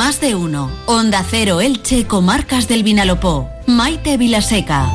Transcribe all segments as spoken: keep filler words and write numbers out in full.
Más de uno. Onda Cero Elche, Comarcas del Vinalopó. Maite Vilaseca.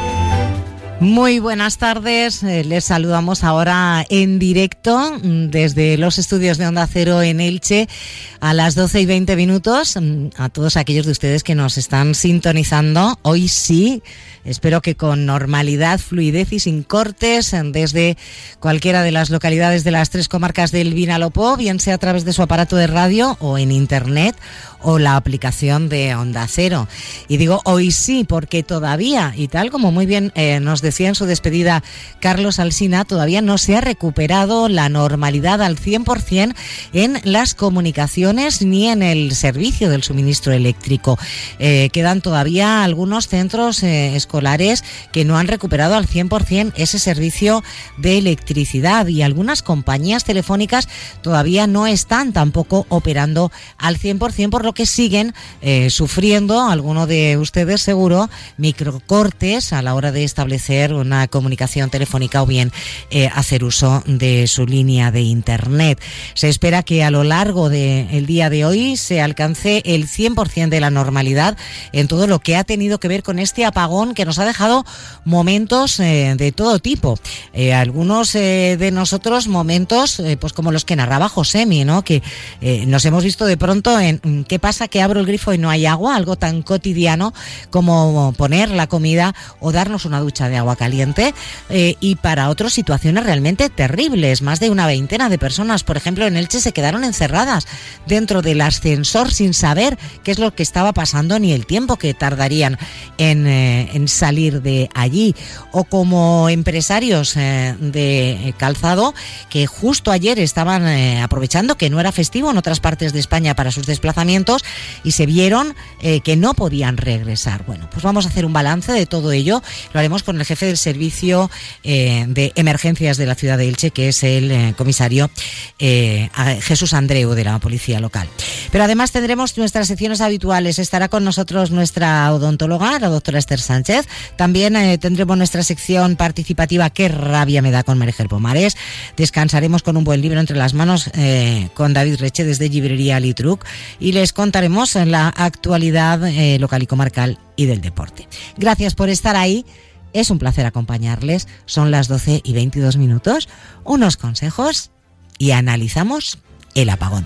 Muy buenas tardes, eh, les saludamos ahora en directo desde los estudios de Onda Cero en Elche a las doce y veinte minutos. A todos aquellos de ustedes que nos están sintonizando, hoy sí, espero que con normalidad, fluidez y sin cortes desde cualquiera de las localidades de las tres comarcas del Vinalopó, bien sea a través de su aparato de radio o en internet o la aplicación de Onda Cero. Y digo hoy sí porque todavía, y tal como muy bien eh, nos decía en su despedida Carlos Alsina, todavía no se ha recuperado la normalidad al cien por ciento en las comunicaciones ni en el servicio del suministro eléctrico. Eh, quedan todavía algunos centros eh, escolares que no han recuperado al cien por ciento ese servicio de electricidad, y algunas compañías telefónicas todavía no están tampoco operando al cien por ciento, por lo que siguen eh, sufriendo, alguno de ustedes seguro, microcortes a la hora de establecer una comunicación telefónica o bien eh, hacer uso de su línea de internet. Se espera que a lo largo del día de hoy se alcance el cien por ciento de la normalidad en todo lo que ha tenido que ver con este apagón que nos ha dejado momentos eh, de todo tipo. Eh, algunos eh, de nosotros momentos eh, pues como los que narraba Josemi, ¿no? Que eh, nos hemos visto de pronto en qué pasa que abro el grifo y no hay agua, algo tan cotidiano como poner la comida o darnos una ducha de agua caliente, eh, y para otras situaciones realmente terribles. Más de una veintena de personas, por ejemplo, en Elche se quedaron encerradas dentro del ascensor sin saber qué es lo que estaba pasando ni el tiempo que tardarían en, eh, en salir de allí. O como empresarios eh, de calzado que justo ayer estaban eh, aprovechando que no era festivo en otras partes de España para sus desplazamientos y se vieron eh, que no podían regresar. Bueno, pues vamos a hacer un balance de todo ello. Lo haremos con el jefe del servicio eh, de emergencias de la ciudad de Elche, que es el eh, comisario eh, Jesús Andreu de la policía local. Pero además tendremos nuestras secciones habituales. Estará con nosotros nuestra odontóloga, la doctora Esther Sánchez. También eh, tendremos nuestra sección participativa Qué rabia me da con María Pomares. Descansaremos con un buen libro entre las manos eh, con David Reche desde Librería Litruc, y les contaremos en la actualidad eh, local y comarcal y del deporte. Gracias por estar ahí. Es un placer acompañarles. Son las doce y veintidós minutos. Unos consejos y analizamos el apagón.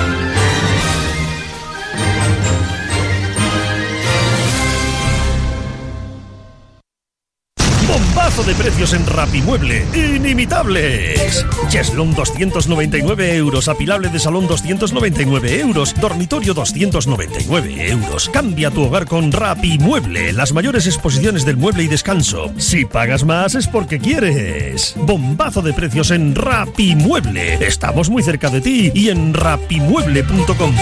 Bombazo de precios en Rapimueble, inimitables. Cheslón doscientos noventa y nueve euros, apilable de salón doscientos noventa y nueve euros, dormitorio doscientos noventa y nueve euros. Cambia tu hogar con Rapimueble, las mayores exposiciones del mueble y descanso. Si pagas más es porque quieres. Bombazo de precios en Rapimueble. Estamos muy cerca de ti y en rapimueble punto com.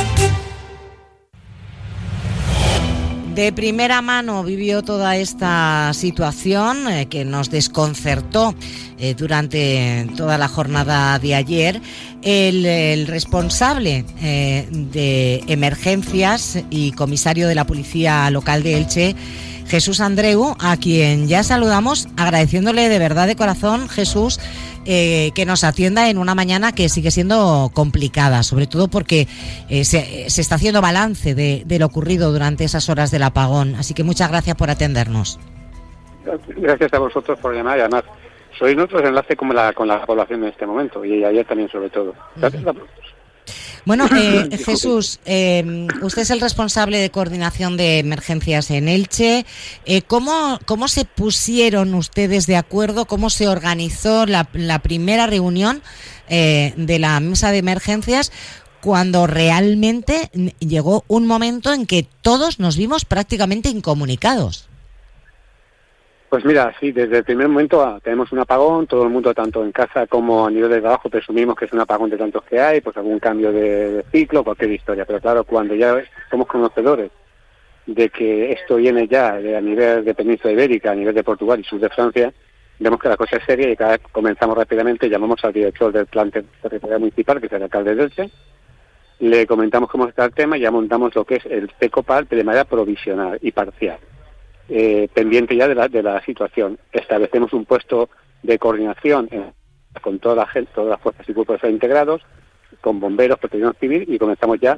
De primera mano vivió toda esta situación eh, que nos desconcertó eh, durante toda la jornada de ayer el, el responsable eh, de emergencias y comisario de la policía local de Elche, Jesús Andreu, a quien ya saludamos, agradeciéndole de verdad de corazón, Jesús, eh, que nos atienda en una mañana que sigue siendo complicada, sobre todo porque eh, se, se está haciendo balance de, de lo ocurrido durante esas horas del apagón. Así que muchas gracias por atendernos. Gracias a vosotros por llamar, y además sois nuestros enlace con la, con la población en este momento, y ayer también sobre todo. Gracias a vosotros. Bueno, eh, Jesús, eh, usted es el responsable de coordinación de emergencias en Elche. Eh, ¿cómo, ¿Cómo se pusieron ustedes de acuerdo? ¿Cómo se organizó la, la primera reunión eh, de la mesa de emergencias cuando realmente llegó un momento en que todos nos vimos prácticamente incomunicados? Pues mira, sí, desde el primer momento ah, tenemos un apagón, todo el mundo, tanto en casa como a nivel de trabajo, presumimos que es un apagón de tantos que hay, pues algún cambio de, de ciclo, cualquier historia. Pero claro, cuando ya somos conocedores de que esto viene ya de, a nivel de Península Ibérica, a nivel de Portugal y sur de Francia, vemos que la cosa es seria y cada vez comenzamos rápidamente, llamamos al director del plan territorial municipal, que es el alcalde de Elche, le comentamos cómo está el tema y ya montamos lo que es el PECOPAL de manera provisional y parcial. Eh, pendiente ya de la, de la situación. Establecemos un puesto de coordinación eh, con toda la gente, todas las fuerzas y cuerpos integrados, con bomberos, protección civil, y comenzamos ya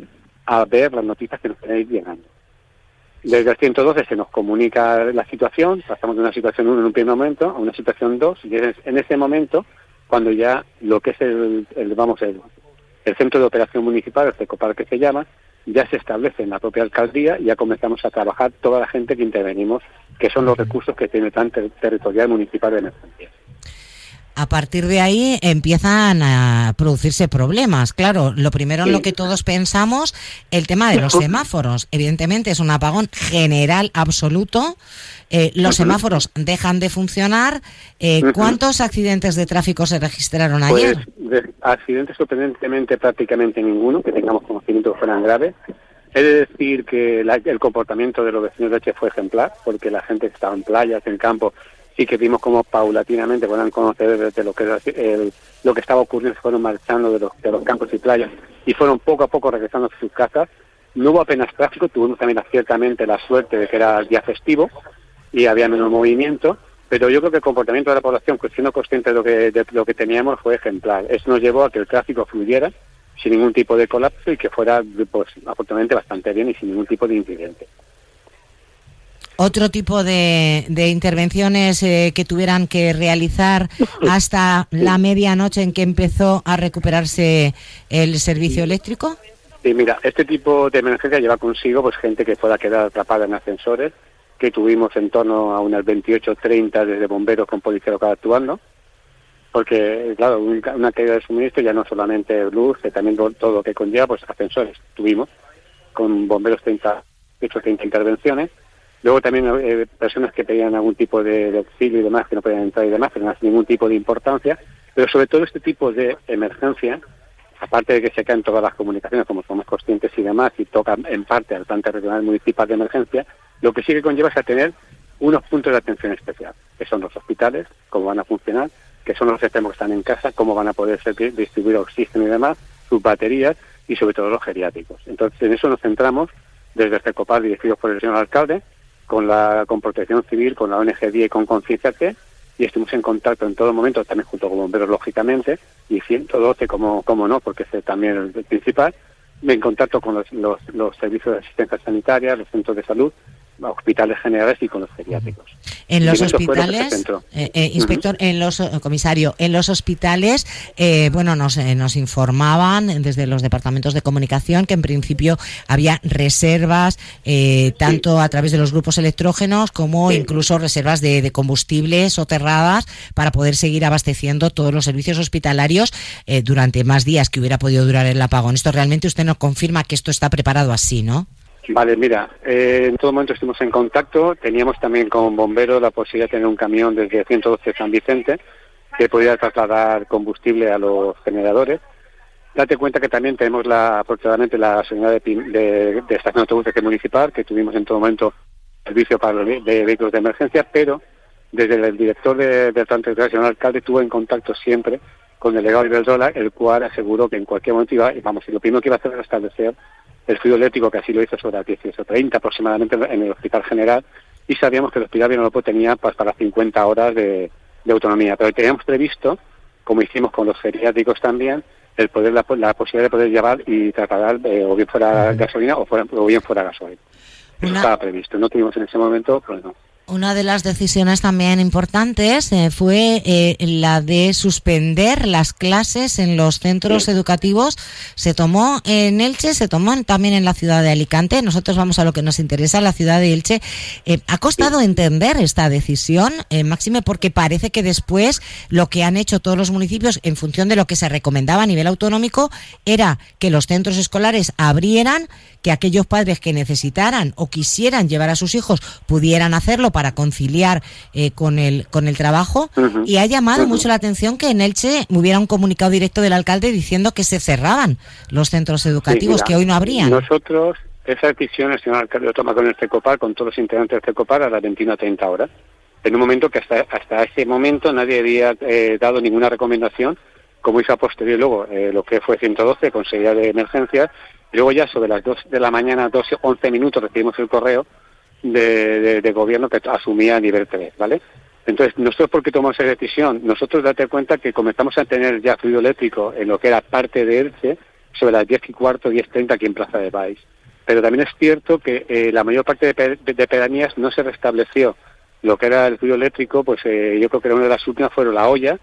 a ver las noticias que nos tenéis llegando. Desde el ciento doce se nos comunica la situación, pasamos de una situación uno en un primer momento a una situación dos, y es en ese momento cuando ya lo que es el, el vamos el, el centro de operación municipal, el CECOPAR que se llama, ya se establece en la propia alcaldía y ya comenzamos a trabajar toda la gente que intervenimos, que son los recursos que tiene el plan ter- territorial municipal de emergencias. A partir de ahí empiezan a producirse problemas. Claro, lo primero sí. en lo que todos pensamos, el tema de los semáforos. Evidentemente es un apagón general absoluto. Eh, los semáforos dejan de funcionar. Eh, ¿Cuántos accidentes de tráfico se registraron ayer? Pues de accidentes sorprendentemente prácticamente ninguno, que tengamos conocimiento que fueran graves. He de decir que la, el comportamiento de los vecinos de Elche fue ejemplar, porque la gente que estaba en playas, en campo, sí que vimos como paulatinamente puedan conocer desde lo que el, lo que estaba ocurriendo, se fueron marchando de los, de los campos y playas y fueron poco a poco regresando a sus casas. No hubo apenas tráfico, tuvimos también ciertamente la suerte de que era el día festivo y había menos movimiento, pero yo creo que el comportamiento de la población, siendo consciente de lo que, de lo que teníamos, fue ejemplar. Eso nos llevó a que el tráfico fluyera sin ningún tipo de colapso y que fuera, pues, afortunadamente bastante bien y sin ningún tipo de incidente. Otro tipo de, de intervenciones eh, que tuvieran que realizar hasta la medianoche en que empezó a recuperarse el servicio eléctrico. Sí, mira, este tipo de emergencia lleva consigo pues gente que pueda quedar atrapada en ascensores, que tuvimos en torno a unas veintiocho treinta desde bomberos con policía local actuando, porque claro, una caída de suministro ya no solamente luz, que también todo lo que conlleva, pues ascensores tuvimos, con bomberos treinta, hecho treinta intervenciones. Luego también eh, personas que pedían algún tipo de, de auxilio y demás, que no podían entrar y demás, pero no hace ningún tipo de importancia. Pero sobre todo este tipo de emergencia, aparte de que se caen todas las comunicaciones, como somos conscientes y demás, y toca en parte al plan territorial municipal de emergencia, lo que sí que conlleva es a tener unos puntos de atención especial, que son los hospitales, cómo van a funcionar, que son los enfermos que están en casa, cómo van a poder ser, distribuir oxígeno y demás, sus baterías y sobre todo los geriátricos. Entonces en eso nos centramos desde el CECOPAR, dirigidos por el señor alcalde, con la con Protección Civil, con la O N G Día y con Conciencia T, y estuvimos en contacto en todo momento, también junto con bomberos, lógicamente, y ciento doce, como, como no, porque es también el principal, en contacto con los, los, los servicios de asistencia sanitaria, los centros de salud, hospitales generales y con los geriátricos. En los hospitales, eh, eh, inspector, uh-huh. en los eh, comisario, en los hospitales, eh, bueno, nos eh, nos informaban desde los departamentos de comunicación que en principio había reservas eh, tanto sí. a través de los grupos electrógenos como sí. incluso reservas de, de combustibles soterradas para poder seguir abasteciendo todos los servicios hospitalarios eh, durante más días que hubiera podido durar el apagón. Esto realmente usted nos confirma que esto está preparado así, ¿no? Vale, mira, eh, en todo momento estuvimos en contacto, teníamos también con bomberos la posibilidad de tener un camión desde ciento doce San Vicente que podía trasladar combustible a los generadores. Date cuenta que también tenemos la aproximadamente la gasolinera de, de, de estación de autobuses municipal, que tuvimos en todo momento servicio para los de vehículos de emergencia, pero desde el director de, del plan territorial, el señor alcalde, estuvo en contacto siempre con el delegado Iberdrola, el cual aseguró que en cualquier momento iba, vamos, y lo primero que iba a hacer era establecer el fluido eléctrico, que así lo hizo sobre las dieciocho treinta aproximadamente en el Hospital General, y sabíamos que el Hospital Vinalopó tenía pues, para cincuenta horas de, de autonomía, pero teníamos previsto, como hicimos con los geriátricos también, el poder la, la posibilidad de poder llevar y trasladar eh, o bien fuera gasolina o, fuera, o bien fuera gasoil. Eso Una... estaba previsto, no tuvimos en ese momento, pues no. Una de las decisiones también importantes eh, fue eh, la de suspender las clases en los centros sí. educativos. Se tomó en Elche, se tomó también en la ciudad de Alicante. Nosotros vamos a lo que nos interesa, la ciudad de Elche. Eh, ha costado sí. entender esta decisión, eh, máxime porque parece que después lo que han hecho todos los municipios en función de lo que se recomendaba a nivel autonómico era que los centros escolares abrieran, que aquellos padres que necesitaran o quisieran llevar a sus hijos pudieran hacerlo para conciliar eh, con el con el trabajo, uh-huh. y ha llamado uh-huh. mucho la atención que en Elche hubiera un comunicado directo del alcalde diciendo que se cerraban los centros educativos, sí, mira, que hoy no habrían. Nosotros, esa decisión el señor alcalde lo toma con el CECOPAR, con todos los integrantes del CECOPAR a las veintiuna treinta horas, en un momento que hasta hasta ese momento nadie había eh, dado ninguna recomendación, como hizo a posteriori luego eh, lo que fue ciento doce, Consejería de Emergencias. Luego ya sobre las dos de la mañana, doce, once minutos, recibimos el correo de, de, de gobierno que asumía nivel tres, ¿vale? Entonces, nosotros, ¿por qué tomamos esa decisión? Nosotros, date cuenta que comenzamos a tener ya fluido eléctrico en lo que era parte de Elche sobre las diez y cuarto, diez treinta aquí en Plaza de Baix. Pero también es cierto que eh, la mayor parte de, pe- de pedanías no se restableció lo que era el fluido eléctrico, pues eh, yo creo que una de las últimas fueron La Hoya,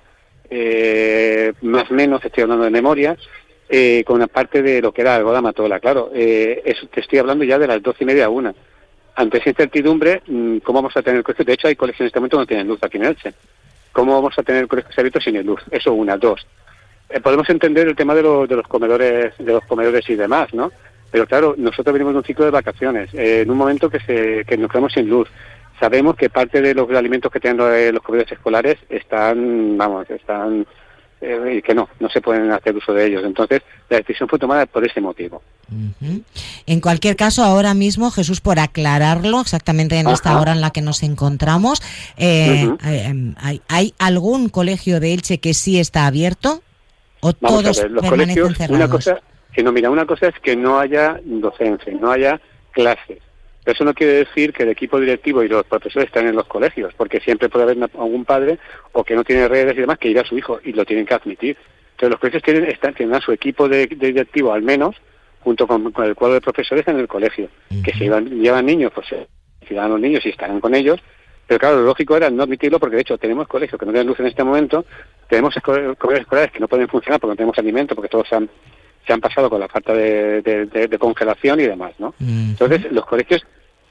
eh, más o menos, estoy hablando de memoria, eh, con una parte de lo que era Algoda Matola. Claro, eh, eso te estoy hablando ya de las doce y media a una. Ante esa incertidumbre, ¿cómo vamos a tener colegios? De hecho, hay colegios en este momento que no tienen luz aquí en Elche. ¿Cómo vamos a tener colegios abiertos sin luz? Eso una. Dos, eh, podemos entender el tema de, lo, de los comedores de los comedores y demás, ¿no? Pero claro, nosotros venimos de un ciclo de vacaciones, eh, en un momento que se que nos quedamos sin luz. Sabemos que parte de los alimentos que tienen eh, los comedores escolares están, vamos, están, eh, y que no, no se pueden hacer uso de ellos. Entonces, la decisión fue tomada por ese motivo. Uh-huh. En cualquier caso, ahora mismo, Jesús, por aclararlo exactamente en Ajá. esta hora en la que nos encontramos, eh, uh-huh. eh, ¿hay, ¿hay algún colegio de Elche que sí está abierto o Vamos todos a ver, los permanecen colegios, cerrados? Una cosa, si no, mira, una cosa es que no haya docencia, no haya clases. Pero eso no quiere decir que el equipo directivo y los profesores están en los colegios, porque siempre puede haber una, algún padre o que no tiene redes y demás que irá a su hijo y lo tienen que admitir. Entonces los colegios tienen, están, tienen a su equipo de, de directivo al menos, junto con, con el cuadro de profesores en el colegio, uh-huh. que si llevan, llevan niños, pues si dan los niños y estarán con ellos. Pero claro, lo lógico era no admitirlo porque de hecho tenemos colegios que no tienen luz en este momento, tenemos colegios escolares que no pueden funcionar porque no tenemos alimento, porque todos se han, se han pasado con la falta de, de, de, de congelación y demás, ¿no? Uh-huh. Entonces los colegios,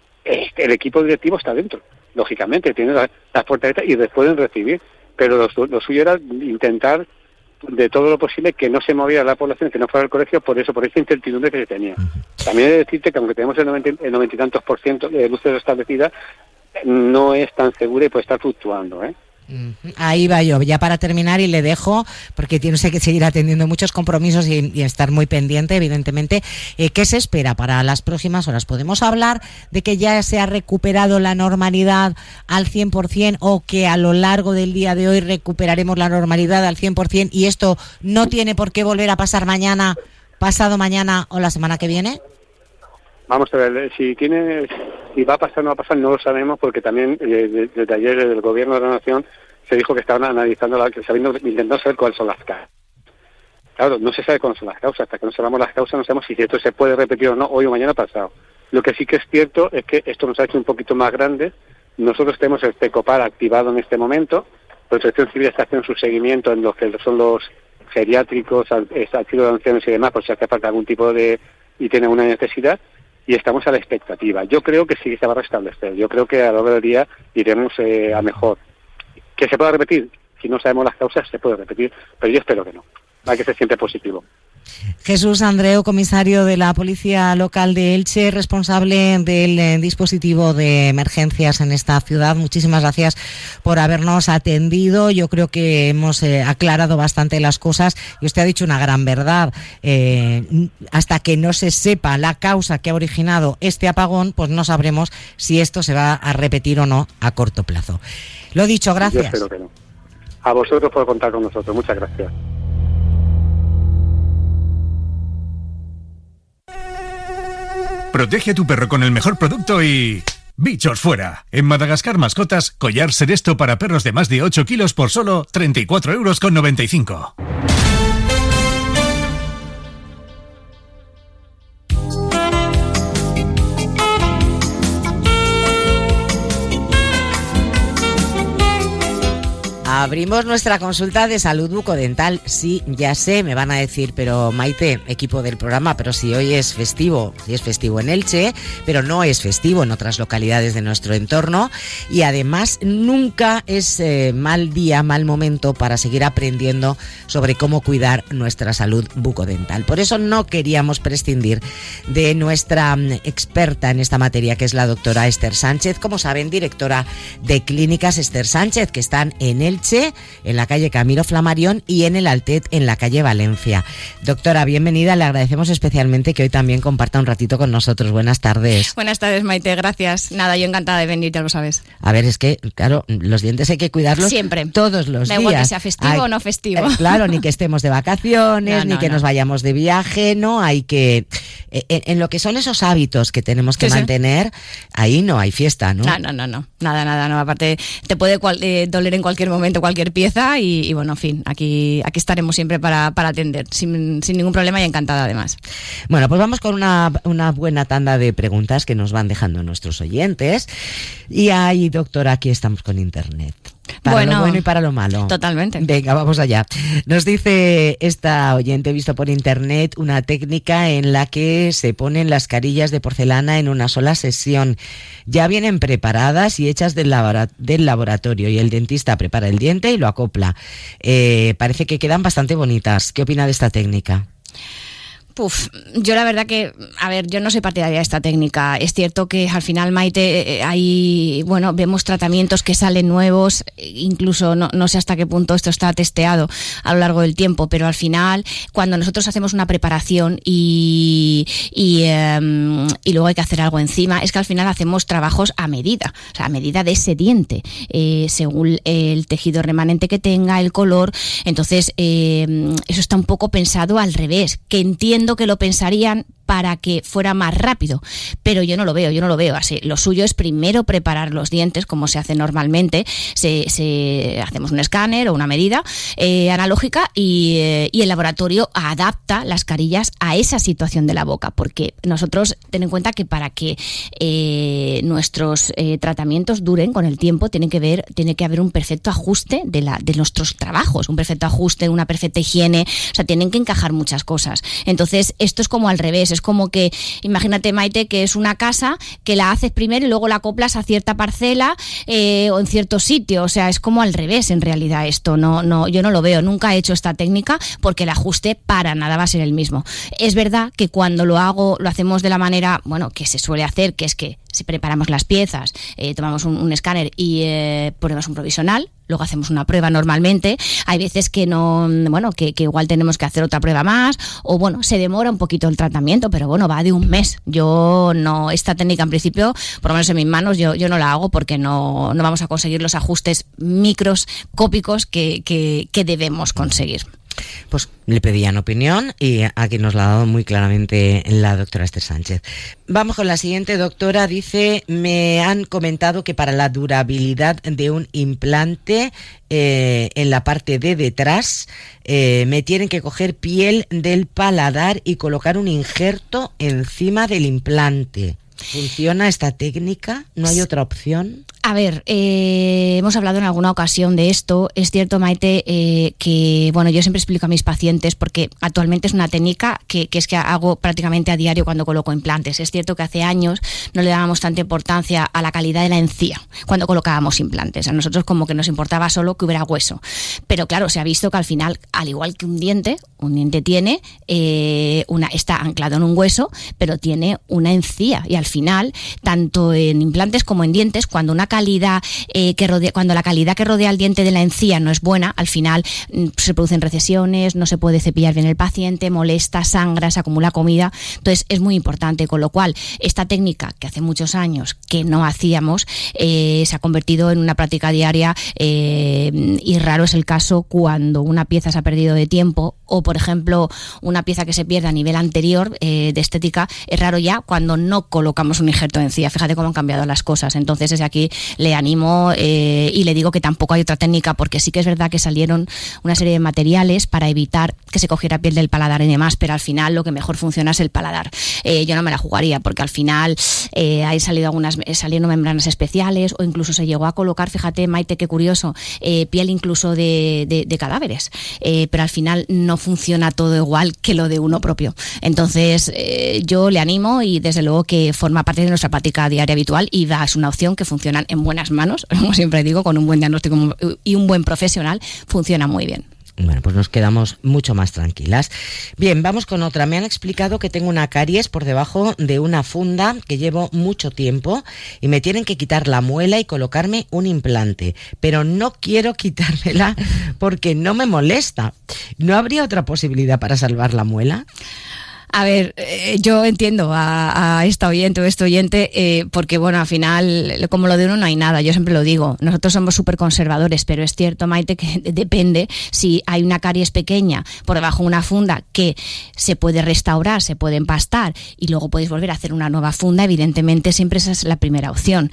el equipo directivo está dentro, lógicamente, tiene las la puertas y les pueden recibir, pero lo, lo suyo era intentar de todo lo posible que no se moviera la población, que no fuera al colegio, por eso, por esa incertidumbre que se tenía. Uh-huh. También he de decirte que aunque tenemos el noventa, el noventa y tantos por ciento de luces establecidas, no es tan segura y puede estar fluctuando, ¿eh? Ahí va yo, ya para terminar, y le dejo, porque tiene que seguir atendiendo muchos compromisos y, y estar muy pendiente, evidentemente. Eh, ¿Qué se espera para las próximas horas? ¿Podemos hablar de que ya se ha recuperado la normalidad al cien por ciento o que a lo largo del día de hoy recuperaremos la normalidad al cien por ciento y esto no tiene por qué volver a pasar mañana, pasado mañana o la semana que viene? Vamos a ver, si tiene, si va a pasar o no va a pasar, no lo sabemos, porque también eh, desde ayer el Gobierno de la Nación se dijo que estaban analizando, la, sabiendo, intentando saber cuáles son las causas. Claro, no se sabe cuáles son las causas, hasta que no sepamos las causas no sabemos si esto se puede repetir o no hoy o mañana pasado. Lo que sí que es cierto es que esto nos ha hecho un poquito más grande. Nosotros tenemos el PECOPAR activado en este momento, Protección Civil está haciendo su seguimiento en lo que son los geriátricos, asilos de ancianos y demás, por si hace falta algún tipo de, y tiene una necesidad. Y estamos a la expectativa. Yo creo que sí se va a restablecer. Yo creo que a lo largo del día iremos eh, a mejor. ¿Que se pueda repetir? Si no sabemos las causas, se puede repetir, pero yo espero que no. Hay que ser siempre positivo. Jesús Andreu, comisario de la Policía Local de Elche, responsable del eh, dispositivo de emergencias en esta ciudad. Muchísimas gracias por habernos atendido. Yo creo que hemos eh, aclarado bastante las cosas y usted ha dicho una gran verdad. Eh, hasta que no se sepa la causa que ha originado este apagón, pues no sabremos si esto se va a repetir o no a corto plazo. Lo dicho, gracias. Yo espero que no. A vosotros por contar con nosotros. Muchas gracias. Protege a tu perro con el mejor producto y... ¡bichos fuera! En Madagascar Mascotas, collar Seresto para perros de más de ocho kilos por solo treinta y cuatro euros con noventa y cinco. Abrimos nuestra consulta de salud bucodental. Sí, ya sé, me van a decir, pero Maite, equipo del programa, pero si hoy es festivo, si es festivo en Elche, pero no es festivo en otras localidades de nuestro entorno, y además nunca es eh, mal día, mal momento para seguir aprendiendo sobre cómo cuidar nuestra salud bucodental. Por eso no queríamos prescindir de nuestra experta en esta materia, que es la doctora Esther Sánchez, como saben, directora de Clínicas Esther Sánchez, que están en Elche, en la calle Camilo Flammarion, y en el Altet, en la calle Valencia. Doctora, bienvenida, le agradecemos especialmente que hoy también comparta un ratito con nosotros. Buenas tardes. Buenas tardes, Maite, gracias. Nada, yo encantada de venir, ya lo sabes. A ver, es que, claro, los dientes hay que cuidarlos siempre, todos los da días. Igual que sea festivo hay, o no festivo. Eh, claro, ni que estemos de vacaciones, no, no, ni que no. nos vayamos de viaje, no, hay que en, en lo que son esos hábitos que tenemos que sí, mantener, sí. ahí no hay fiesta, ¿no? No, no, no, no, nada, nada, no. Aparte, te puede cual, eh, doler en cualquier momento cualquier pieza y, y bueno, en fin, aquí, aquí estaremos siempre para, para atender, sin, sin ningún problema y encantada además. Bueno, pues vamos con una, una buena tanda de preguntas que nos van dejando nuestros oyentes. Y ahí, doctora, aquí estamos con internet. Para bueno, lo bueno y para lo malo. Totalmente. Venga, vamos allá. Nos dice esta oyente, visto por internet, una técnica en la que se ponen las carillas de porcelana en una sola sesión. Ya vienen preparadas y hechas del, labora- del laboratorio y el dentista prepara el diente y lo acopla. Eh, parece que quedan bastante bonitas. ¿Qué opina de esta técnica? Uf, yo la verdad que, a ver, yo no soy partidaria de esta técnica. Es cierto que al final, Maite, hay, bueno, vemos tratamientos que salen nuevos, incluso no, no sé hasta qué punto esto está testeado a lo largo del tiempo, pero al final, cuando nosotros hacemos una preparación y, y, um, y luego hay que hacer algo encima, es que al final hacemos trabajos a medida, o sea, a medida de ese diente, eh, según el tejido remanente que tenga, el color. Entonces, eh, eso está un poco pensado al revés, que entiendo que lo pensarían para que fuera más rápido, pero yo no lo veo, yo no lo veo así. Lo suyo es primero preparar los dientes, como se hace normalmente, se, se hacemos un escáner o una medida eh, analógica y, eh, y el laboratorio adapta las carillas a esa situación de la boca, porque nosotros, ten en cuenta que para que eh, nuestros eh, tratamientos duren con el tiempo, tiene que ver, tiene que haber un perfecto ajuste de, la, de nuestros trabajos, un perfecto ajuste, una perfecta higiene, o sea, tienen que encajar muchas cosas. Entonces, esto es como al revés, es como que, imagínate, Maite, que es una casa que la haces primero y luego la acoplas a cierta parcela eh, o en cierto sitio, o sea, es como al revés en realidad esto, no, no, yo no lo veo, nunca he hecho esta técnica porque el ajuste para nada va a ser el mismo. Es verdad que cuando lo hago, lo hacemos de la manera, bueno, que se suele hacer, que es que si preparamos las piezas, eh, tomamos un, un escáner y eh, ponemos un provisional, luego hacemos una prueba normalmente. Hay veces que no, bueno, que, que igual tenemos que hacer otra prueba más, o bueno, se demora un poquito el tratamiento, pero bueno, va de un mes. Yo no, esta técnica en principio, por lo menos en mis manos, yo, yo no la hago porque no, no vamos a conseguir los ajustes microscópicos que, que, que debemos conseguir. Pues le pedían opinión y aquí nos la ha dado muy claramente la doctora Esther Sánchez. Vamos con la siguiente, doctora. Dice, me han comentado que para la durabilidad de un implante eh, en la parte de detrás eh, me tienen que coger piel del paladar y colocar un injerto encima del implante. ¿Funciona esta técnica? ¿No hay otra opción? A ver, eh, hemos hablado en alguna ocasión de esto. Es cierto, Maite, eh, que bueno, yo siempre explico a mis pacientes porque actualmente es una técnica que, que es que hago prácticamente a diario cuando coloco implantes. Es cierto que hace años no le dábamos tanta importancia a la calidad de la encía cuando colocábamos implantes. A nosotros como que nos importaba solo que hubiera hueso. Pero claro, se ha visto que al final, al igual que un diente, un diente tiene eh, una, está anclado en un hueso, pero tiene una encía. Y al final, tanto en implantes como en dientes, cuando una calidad eh, que rodea, cuando la calidad que rodea el diente de la encía no es buena, al final mm, se producen recesiones, no se puede cepillar bien el paciente, molesta, sangra, se acumula comida. Entonces es muy importante, con lo cual esta técnica que hace muchos años que no hacíamos eh, se ha convertido en una práctica diaria eh, y raro es el caso cuando una pieza se ha perdido de tiempo o, por ejemplo, una pieza que se pierde a nivel anterior eh, de estética. Es raro ya cuando no colocamos un injerto de encía. Fíjate cómo han cambiado las cosas. Entonces desde aquí le animo eh, y le digo que tampoco hay otra técnica, porque sí que es verdad que salieron una serie de materiales para evitar que se cogiera piel del paladar y demás, pero al final lo que mejor funciona es el paladar. Eh, yo no me la jugaría porque al final eh, hay salido algunas, salieron membranas especiales o incluso se llegó a colocar, fíjate, Maite, qué curioso, eh, piel incluso de, de, de cadáveres, eh, pero al final no funciona todo igual que lo de uno propio. Entonces eh, yo le animo y desde luego que forma parte de nuestra práctica diaria habitual y es una opción que funciona en buenas manos, como siempre digo, con un buen diagnóstico y un buen profesional, funciona muy bien. Bueno, pues nos quedamos mucho más tranquilas. Bien, vamos con otra. Me han explicado que tengo una caries por debajo de una funda que llevo mucho tiempo y me tienen que quitar la muela y colocarme un implante, pero no quiero quitármela porque no me molesta. ¿No habría otra posibilidad para salvar la muela? A ver, eh, yo entiendo a, a esta oyente o este oyente, eh, porque bueno, al final, como lo de uno no hay nada, yo siempre lo digo, nosotros somos súper conservadores, pero es cierto, Maite, que depende si hay una caries pequeña por debajo de una funda que se puede restaurar, se puede empastar y luego podéis volver a hacer una nueva funda, evidentemente siempre esa es la primera opción.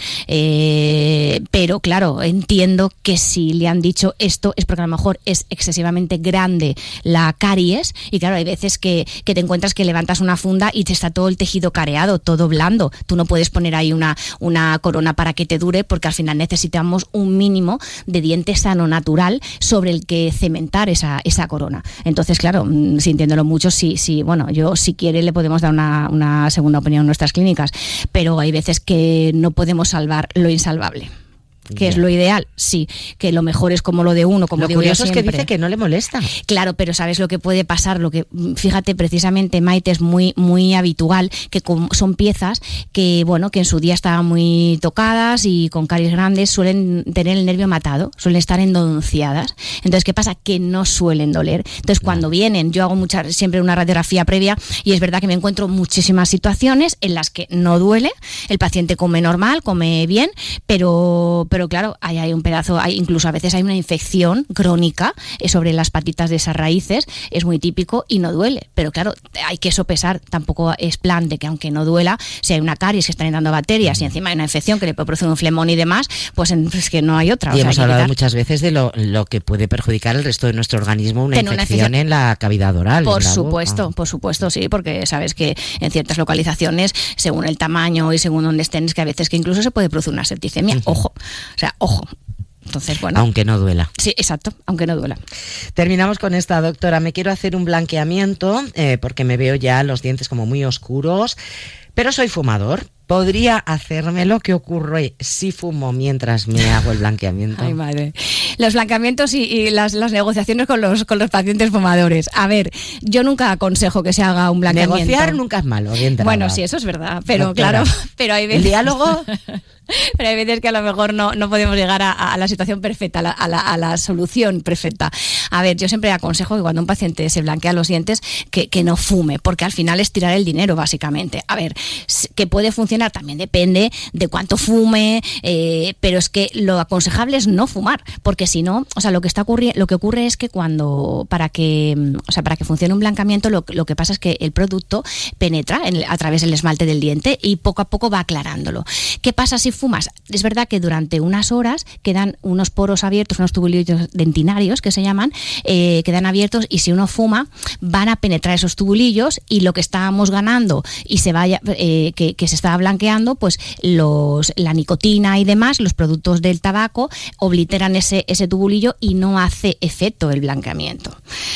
Eh, pero claro, entiendo que si le han dicho esto es porque a lo mejor es excesivamente grande la caries y claro, hay veces que, que te encuentras que levantas una funda y te está todo el tejido careado, todo blando. Tú no puedes poner ahí una, una corona para que te dure porque al final necesitamos un mínimo de diente sano natural sobre el que cementar esa, esa corona. Entonces, claro, sintiéndolo mucho, sí, sí, bueno, yo si quiere le podemos dar una, una segunda opinión en nuestras clínicas, pero hay veces que no podemos salvar lo insalvable. ¿Que es lo ideal? Sí, que lo mejor es como lo de uno, como lo digo yo siempre. Lo curioso es que dice que no le molesta. Claro, pero ¿sabes lo que puede pasar? Lo que, fíjate, precisamente, Maite, es muy muy habitual, que son piezas que, bueno, que en su día estaban muy tocadas y con caries grandes suelen tener el nervio matado, suelen estar endodonciadas. Entonces, ¿qué pasa? Que no suelen doler. Entonces, cuando vienen, yo hago mucha, siempre una radiografía previa y es verdad que me encuentro muchísimas situaciones en las que no duele, el paciente come normal, come bien, pero... pero claro, hay, hay un pedazo, hay, incluso a veces hay una infección crónica sobre las patitas de esas raíces, es muy típico y no duele, pero claro, hay que sopesar, tampoco es plan de que aunque no duela, si hay una caries que están entrando bacterias y encima hay una infección que le puede producir un flemón y demás, pues es que no hay otra. Y o sea, hemos hablado muchas veces de lo, lo que puede perjudicar el resto de nuestro organismo, una, infección, una infección en la cavidad oral. Por supuesto, por supuesto, sí, porque sabes que en ciertas localizaciones, según el tamaño y según donde estén, es que a veces que incluso se puede producir una septicemia, uh-huh. ojo. O sea, ojo. Entonces, bueno. Aunque no duela. Sí, exacto, aunque no duela. Terminamos con esta, doctora. Me quiero hacer un blanqueamiento eh, porque me veo ya los dientes como muy oscuros, pero soy fumador. ¿Podría hacérmelo? ¿Qué ocurre si fumo mientras me hago el blanqueamiento? Ay, madre. Los blanqueamientos y, y las, las negociaciones con los con los pacientes fumadores. A ver, yo nunca aconsejo que se haga un blanqueamiento. Negociar nunca es malo, bien trabado. Bueno, sí, eso es verdad, pero Doctora, claro, pero hay veces... ¿El diálogo? Pero hay veces que a lo mejor no, no podemos llegar a, a la situación perfecta, a la, a, la, a la solución perfecta. A ver, yo siempre aconsejo que cuando un paciente se blanquea los dientes, que, que no fume, porque al final es tirar el dinero, básicamente. A ver, que puede funcionar, también depende de cuánto fume, eh, pero es que lo aconsejable es no fumar, porque si no, o sea, lo que está ocurriendo, lo que ocurre es que cuando, para que, o sea, para que funcione un blanqueamiento, lo, lo que pasa es que el producto penetra en, a través del esmalte del diente y poco a poco va aclarándolo. ¿Qué pasa si fumas? Es verdad que durante unas horas quedan unos poros abiertos, unos tubulillos dentinarios que se llaman, eh, quedan abiertos y si uno fuma van a penetrar esos tubulillos y lo que estábamos ganando y se vaya, eh, que, que se estaba blanqueando, pues los, la nicotina y demás, los productos del tabaco obliteran ese, ese tubulillo y no hace efecto el blanqueamiento.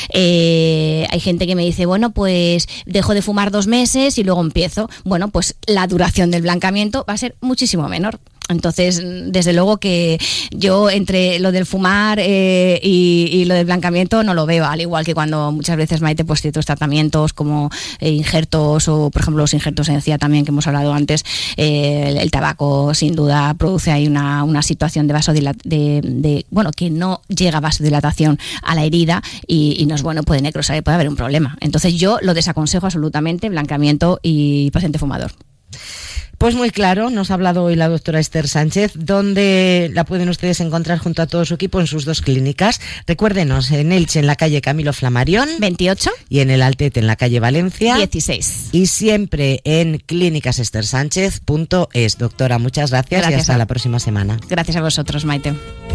Eh, hay gente que me dice, bueno, pues dejo de fumar dos meses y luego empiezo. Bueno, pues la duración del blanqueamiento va a ser muchísimo menor. Entonces, desde luego que yo entre lo del fumar eh, y, y lo del blanqueamiento no lo veo, al igual que cuando muchas veces, Maite, pues ciertos tratamientos como eh, injertos o, por ejemplo, los injertos en encía también que hemos hablado antes, eh, el, el tabaco sin duda produce ahí una, una situación de vasodilatación, de, de, bueno, que no llega vasodilatación a la herida y, y no es bueno, puede necrosar y puede haber un problema. Entonces yo lo desaconsejo absolutamente, blanqueamiento y paciente fumador. Pues muy claro, nos ha hablado hoy la doctora Esther Sánchez, donde la pueden ustedes encontrar junto a todo su equipo en sus dos clínicas. Recuérdenos, en Elche, en la calle Camilo Flammarion, veintiocho, y en el Altete, en la calle Valencia, dieciséis. Y siempre en clínicas ester sánchez punto es. Doctora, muchas gracias, gracias y hasta a... la próxima semana. Gracias a vosotros, Maite.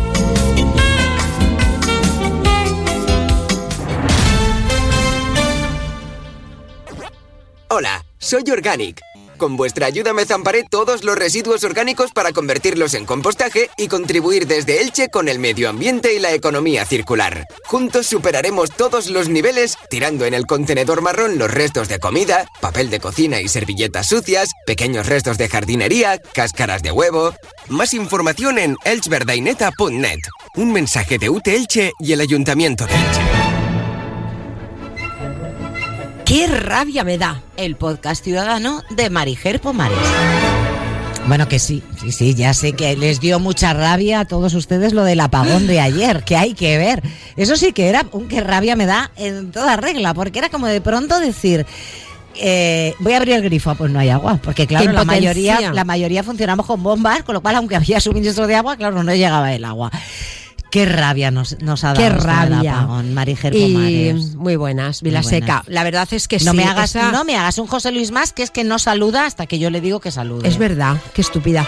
Hola, soy Organic. Con vuestra ayuda me zamparé todos los residuos orgánicos para convertirlos en compostaje y contribuir desde Elche con el medio ambiente y la economía circular. Juntos superaremos todos los niveles, tirando en el contenedor marrón los restos de comida, papel de cocina y servilletas sucias, pequeños restos de jardinería, cáscaras de huevo... Más información en elchverdaineta punto net. Un mensaje de U T Elche y el Ayuntamiento de Elche. ¡Qué rabia me da! El podcast ciudadano de Marijer Pomares. Bueno, que sí, sí, sí, ya sé que les dio mucha rabia a todos ustedes lo del apagón de ayer, que hay que ver. Eso sí que era un qué rabia me da en toda regla, porque era como de pronto decir, Eh, voy a abrir el grifo, pues no hay agua, porque claro, la mayoría, la mayoría funcionamos con bombas, con lo cual aunque había suministro de agua, claro, no llegaba el agua. Qué rabia nos, nos ha dado. Qué rabia. El apagón, Marijer Comares. Y muy buenas, Vilaseca. La verdad es que no sí. Me hagas, esa... No me hagas un José Luis más, que es que no saluda hasta que yo le digo que salude. Es verdad, qué estúpida.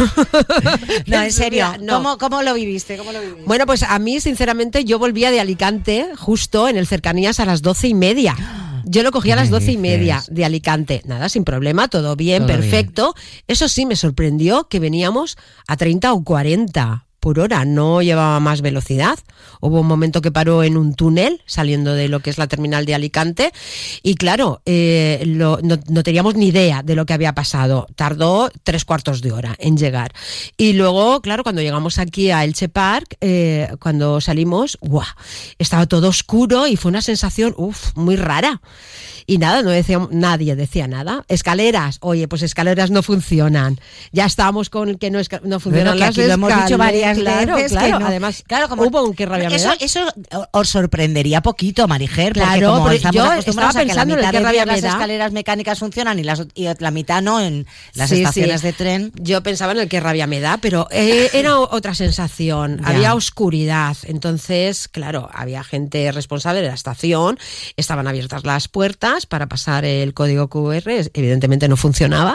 No, en serio, no. ¿Cómo, cómo lo viviste? ¿Cómo lo viviste? Bueno, pues a mí, sinceramente, yo volvía de Alicante justo en el Cercanías a las doce y media. Yo lo cogí a las doce y media de Alicante. Nada, sin problema, todo bien, todo perfecto. Bien. Eso sí, me sorprendió que veníamos a treinta o cuarenta por hora, no llevaba más velocidad. Hubo un momento que paró en un túnel saliendo de lo que es la terminal de Alicante y claro, eh, lo, no, no teníamos ni idea de lo que había pasado. Tardó tres cuartos de hora en llegar. Y luego, claro, cuando llegamos aquí a Elche Park, eh, cuando salimos, ¡guau! Estaba todo oscuro y fue una sensación, uff, muy rara. Y nada, no decía, nadie decía nada. Escaleras, oye, pues escaleras no funcionan. Ya estábamos con que no, no funcionan bueno, que las escaleras. Lo hemos dicho varias claro, veces claro. Que no. Además, claro, como hubo un que rabia me eso, da. Eso os sorprendería poquito, Marijer, claro, porque como yo estaba pensando en el que rabia me da. Las escaleras mecánicas funcionan y, las, y la mitad no en las sí, estaciones sí. de tren. Yo pensaba en el que rabia me da, pero eh, era otra sensación. Ya. Había oscuridad, entonces, claro, había gente responsable de la estación, estaban abiertas las puertas para pasar el código cu erre, evidentemente no funcionaba,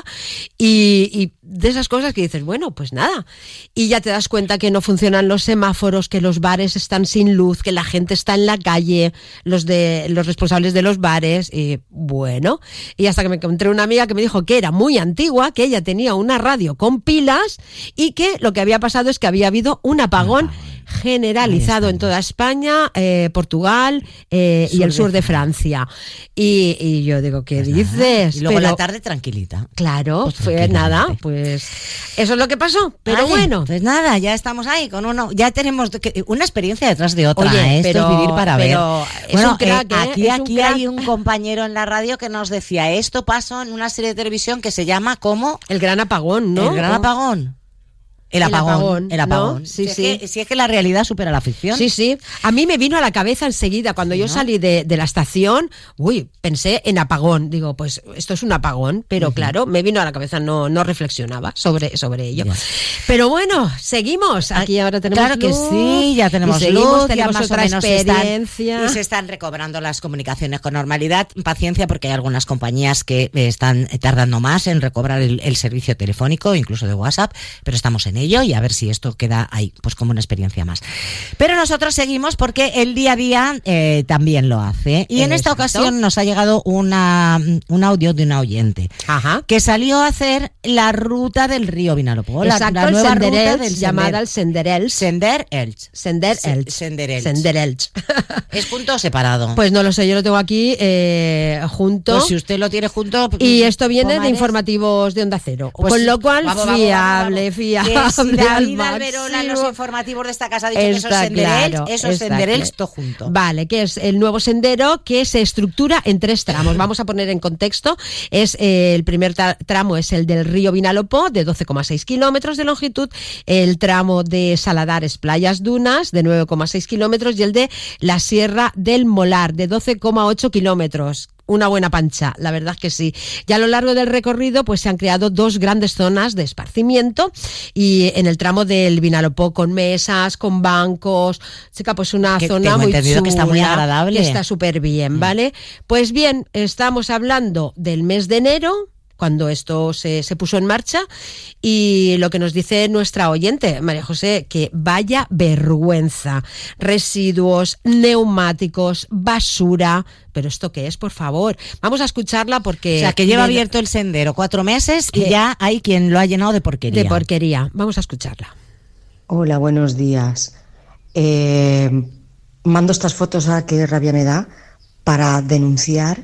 y, y de esas cosas que dices, bueno, pues nada, y ya te das cuenta que no funcionan los semáforos, que los bares están sin luz, que la gente está en la calle, los de los responsables de los bares, y bueno, y hasta que me encontré una amiga que me dijo que era muy antigua, que ella tenía una radio con pilas y que lo que había pasado es que había habido un apagón generalizado en toda España, eh, Portugal eh, y el sur de Francia. Y, y yo digo, ¿qué pues dices? Y luego pero, la tarde tranquilita. Claro, pues fue nada, pues eso es lo que pasó. Pero Vale, bueno. Pues nada, ya estamos ahí con uno, ya tenemos una experiencia detrás de otra. Oye, ¿eh? Esto pero, es vivir para pero ver. Es bueno, un crack, eh, ¿eh? aquí, es aquí un crack. hay un compañero en la radio que nos decía, esto pasó en una serie de televisión que se llama como El Gran Apagón, ¿no? El Gran Apagón. El apagón, el apagón, el apagón. ¿no? Sí, si, sí. Es que, si es que la realidad supera la ficción. Sí, sí. A mí me vino a la cabeza enseguida, cuando yo ¿no? salí de, de la estación, uy, pensé en apagón. Digo, pues esto es un apagón, pero uh-huh. claro, me vino a la cabeza, no, no reflexionaba sobre, sobre ello. Yeah. Pero bueno, seguimos. Aquí ahora tenemos Claro luz, que sí, ya tenemos seguimos, luz, tenemos ya más otra o menos experiencia. Están, y se están recobrando las comunicaciones con normalidad. Paciencia, porque hay algunas compañías que están tardando más en recobrar el, el servicio telefónico, incluso de WhatsApp, pero estamos en ello y a ver si esto queda ahí, pues como una experiencia más. Pero nosotros seguimos porque el día a día eh, también lo hace. Y en esta ocasión nos ha llegado una, un audio de una oyente Ajá. que salió a hacer la ruta del río Vinalopó. Exacto, la, la nueva el ruta Elch, del llamada el Sender Elch. Sender Elch. Sender Elch. Sender Elch. Sender Elch. ¿Es junto o separado? Pues no lo sé, yo lo tengo aquí eh, junto. Pues si usted lo tiene junto. Y esto viene Pomares. de informativos de Onda Cero. Pues con lo cual, vamos, vamos, fiable, vamos, vamos. fiable. Que si David Alberola en los informativos de esta casa ha dicho que eso es Sender claro, Elch, eso es Sender Elch, todo junto. Vale, que es el nuevo sendero que se estructura en tres tramos. Vamos a poner en contexto. Es eh, el primer tra- tramo es el del río Vinalopó, de doce coma seis kilómetros de longitud. El tramo de Saladares, Playas Dunas, de nueve coma seis kilómetros. Y el de la Sierra del Molar, de doce coma ocho kilómetros. Una buena pancha, la verdad que sí. Ya a lo largo del recorrido pues se han creado dos grandes zonas de esparcimiento y en el tramo del Vinalopó con mesas, con bancos, chica, pues una que zona muy chula, que está muy agradable. Que está súper bien, ¿vale? Mm. Pues bien, estamos hablando del mes de enero, cuando esto se, se puso en marcha, y lo que nos dice nuestra oyente, María José, que vaya vergüenza, residuos, neumáticos, basura, pero ¿esto qué es, por favor? Vamos a escucharla porque... O sea, que lleva abierto el sendero cuatro meses y ya hay quien lo ha llenado de porquería. De porquería, vamos a escucharla. Hola, buenos días. Eh, mando estas fotos a que rabia me da para denunciar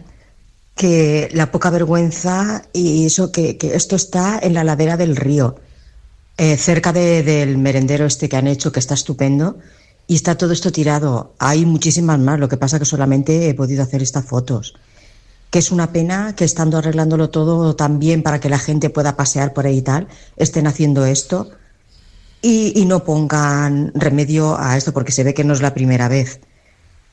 que la poca vergüenza y eso que, que esto está en la ladera del río, eh, cerca de, del merendero este que han hecho, que está estupendo, y está todo esto tirado. Hay muchísimas más, lo que pasa que solamente he podido hacer estas fotos. Que es una pena que estando arreglándolo todo tan bien para que la gente pueda pasear por ahí y tal, estén haciendo esto y, y no pongan remedio a esto, porque se ve que no es la primera vez.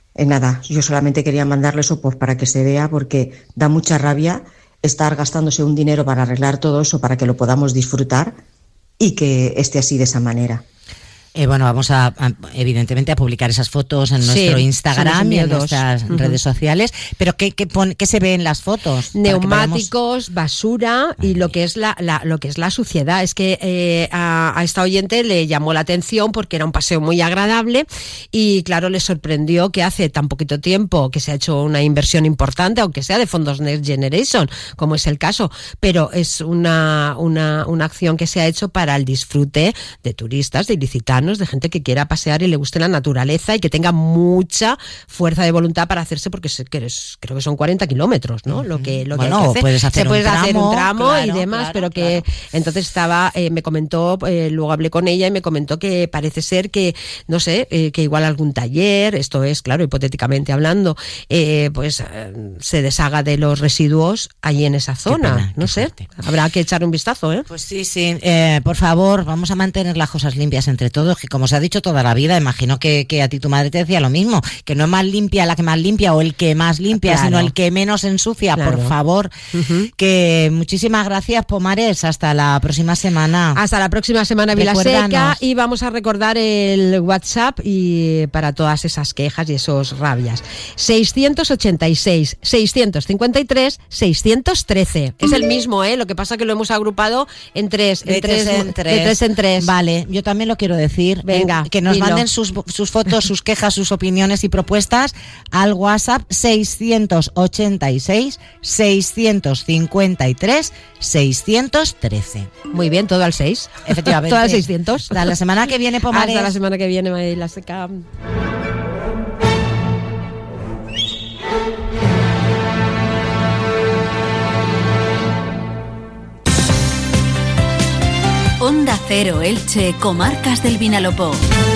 Eh, nada, yo solamente quería mandarle eso pues, para que se vea, porque da mucha rabia estar gastándose un dinero para arreglar todo eso, para que lo podamos disfrutar y que esté así de esa manera. Eh, bueno, vamos a, a, evidentemente, a publicar esas fotos en nuestro sí, Instagram y en nuestras uh-huh. redes sociales. Pero ¿qué, qué, pon, ¿qué se ve en las fotos? Neumáticos, basura y lo que es la, la lo que es la suciedad. Es que eh, a, a esta oyente le llamó la atención porque era un paseo muy agradable y, claro, le sorprendió que hace tan poquito tiempo que se ha hecho una inversión importante, aunque sea de fondos Next Generation, como es el caso, pero es una, una, una acción que se ha hecho para el disfrute de turistas, de ilicitanos, de gente que quiera pasear y le guste la naturaleza y que tenga mucha fuerza de voluntad para hacerse, porque es, que es, creo que son cuarenta kilómetros, ¿no? Lo que, lo bueno, que hay que hacer. Puedes hacer se puede un hacer tramo, un tramo claro, y demás, claro, pero que claro. entonces estaba, eh, me comentó, eh, luego hablé con ella y me comentó que parece ser que, no sé, eh, que igual algún taller, esto es, claro, hipotéticamente hablando, eh, pues eh, se deshaga de los residuos ahí en esa zona, pena, no sé, fuerte. Habrá que echar un vistazo, ¿eh? Pues sí, sí, eh, por favor, vamos a mantener las cosas limpias entre todos, que como se ha dicho toda la vida, imagino que, que a ti tu madre te decía lo mismo, que no es más limpia la que más limpia o el que más limpia, claro. sino el que menos ensucia, claro. Por favor. Uh-huh. Que muchísimas gracias, Pomares, hasta la próxima semana. Hasta la próxima semana, Vilaseca, y vamos a recordar el WhatsApp y para todas esas quejas y esos rabias. seiscientos ochenta y seis, seiscientos cincuenta y tres, seiscientos trece. Es el mismo, ¿eh? Lo que pasa que lo hemos agrupado en tres, en de, tres, tres en tres. de tres en tres. Vale, yo también lo quiero decir. Venga, que nos dilo. manden sus, sus fotos, sus quejas, sus opiniones y propuestas al WhatsApp seiscientos ochenta y seis, seiscientos cincuenta y tres, seiscientos trece. Muy bien, todo al seis. Efectivamente. Todo al seiscientos. Hasta la semana que viene, Pomares. Hasta la semana que viene, Vilaseca. Onda Cero Elche, Comarcas del Vinalopó.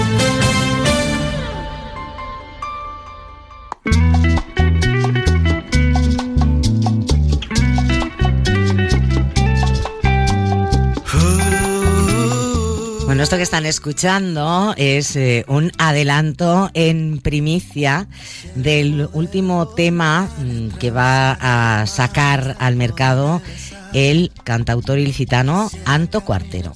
Bueno, esto que están escuchando es eh, un adelanto en primicia del último tema mmm, que va a sacar al mercado el cantautor ilicitano Anto Cuartero.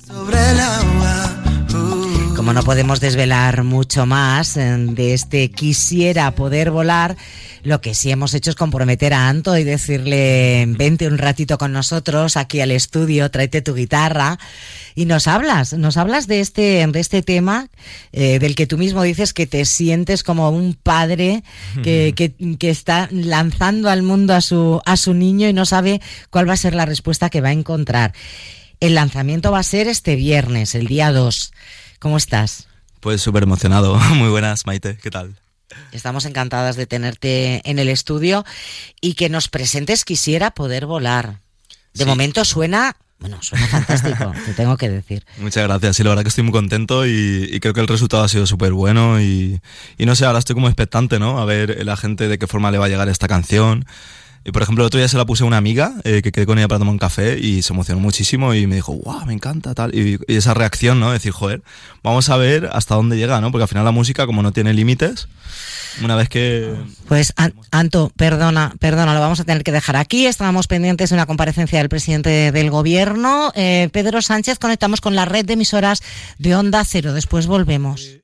Como no podemos desvelar mucho más de este Quisiera poder volar, lo que sí hemos hecho es comprometer a Anto y decirle: vente un ratito con nosotros aquí al estudio, tráete tu guitarra y nos hablas, nos hablas de este, de este tema eh, del que tú mismo dices que te sientes como un padre que, que, que está lanzando al mundo a su, a su niño y no sabe cuál va a ser la respuesta que va a encontrar. El lanzamiento va a ser este viernes, el día dos. ¿Cómo estás? Pues súper emocionado. Muy buenas, Maite. ¿Qué tal? Estamos encantadas de tenerte en el estudio y que nos presentes Quisiera poder volar. De sí. momento suena... Bueno, suena fantástico, te tengo que decir. Muchas gracias, sí, la verdad que estoy muy contento y, y creo que el resultado ha sido súper bueno y, y no sé, ahora estoy como expectante, ¿no? A ver la gente de qué forma le va a llegar esta canción. Y por ejemplo, el otro día se la puse a una amiga eh, que quedé con ella para tomar un café y se emocionó muchísimo y me dijo, wow, me encanta, tal. Y, y esa reacción, ¿no? Decir, joder, vamos a ver hasta dónde llega, ¿no? Porque al final la música, como no tiene límites, una vez que... Pues, Anto, perdona, perdona, lo vamos a tener que dejar aquí. Estábamos pendientes de una comparecencia del presidente del gobierno, eh, Pedro Sánchez. Conectamos con la red de emisoras de Onda Cero. Después volvemos.